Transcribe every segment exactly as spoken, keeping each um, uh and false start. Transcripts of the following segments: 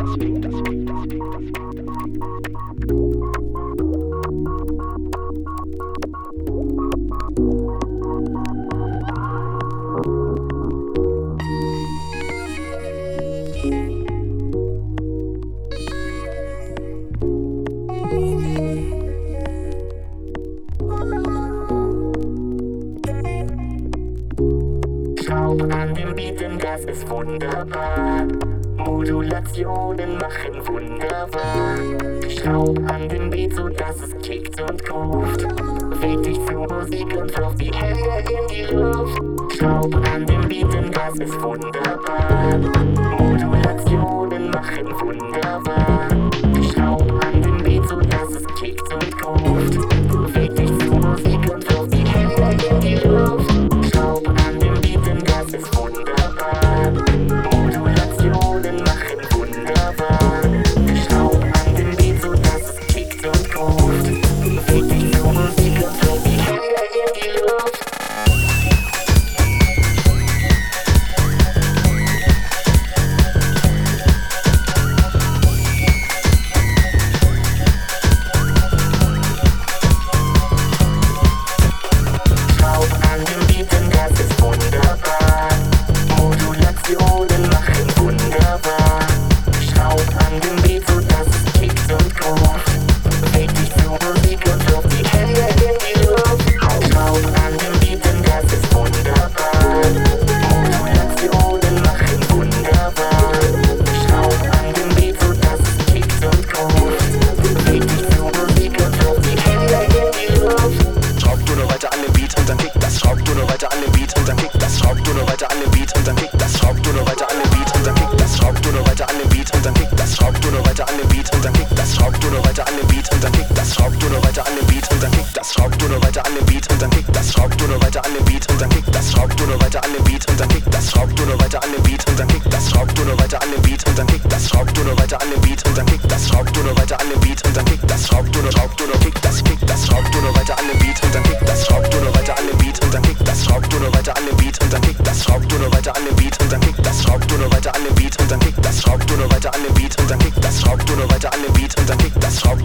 Schraub an den Beaten, das ist wunderbar. Modulationen machen wunderbar. Schraub an den Beat, so dass es kickt und groovt. Beweg dich zur Musik und wirf die Hände in die Luft. Schraub an den Beaten, das ist wunderbar. Modulationen machen wunderbar. Schraub an den Beat, so dass es kickt und groovt. Beweg dich zur Musik und wirf die Hände in die Luft. Schraub an den Beaten, das ist wunderbar. Modulationen machen wunderbar. Schraub an den Beat, so dass es kickt und groovt. Beweg dich zur Musik und wirf die Hände in die Luft.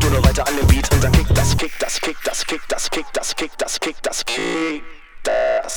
Das, kick das, kick das, kick das, kick das, kick das, kick das.